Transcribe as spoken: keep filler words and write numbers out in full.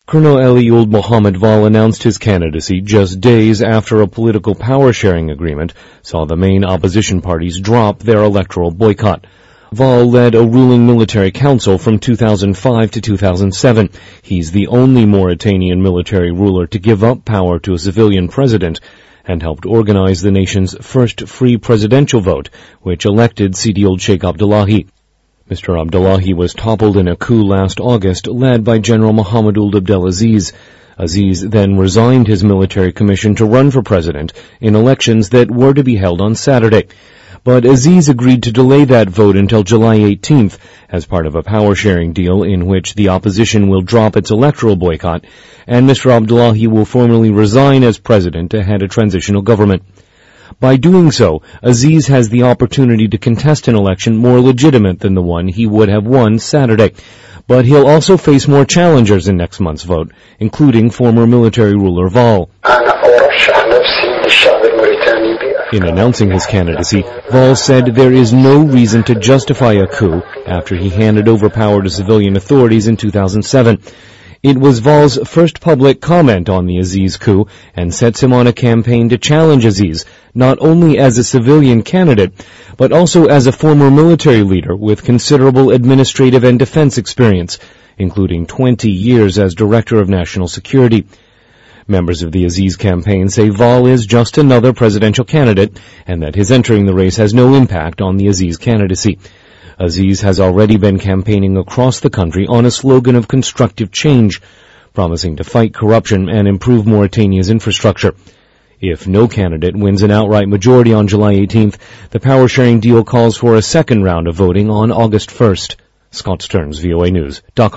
Colonel Ali Ould Mohammed Val announced his candidacy just days after a political power-sharing agreement saw the main opposition parties drop their electoral boycott. Val led a ruling military council from two thousand five to two thousand seven. He's the only Mauritanian military ruler to give up power to a civilian president and helped organize the nation's first free presidential vote, which elected Sidi Ould Sheikh Abdullahi. Mister Abdullahi was toppled in a coup last August led by General Mohamed Ould Abdelaziz. Aziz then resigned his military commission to run for president in elections that were to be held on Saturday. But Aziz agreed to delay that vote until July eighteenth as part of a power-sharing deal in which the opposition will drop its electoral boycott and Mister Abdullahi will formally resign as president to head a transitional government. By doing so, Aziz has the opportunity to contest an election more legitimate than the one he would have won Saturday. But he'll also face more challengers in next month's vote, including former military ruler Val. In announcing his candidacy, Val said there is no reason to justify a coup after he handed over power to civilian authorities in two thousand seven. It was Val's first public comment on the Aziz coup and sets him on a campaign to challenge Aziz, not only as a civilian candidate, but also as a former military leader with considerable administrative and defense experience, including twenty years as Director of National Security. Members of the Aziz campaign say Val is just another presidential candidate and that his entering the race has no impact on the Aziz candidacy. Aziz has already been campaigning across the country on a slogan of constructive change, promising to fight corruption and improve Mauritania's infrastructure. If no candidate wins an outright majority on July eighteenth, the power-sharing deal calls for a second round of voting on August first. Scott Stearns, V O A News.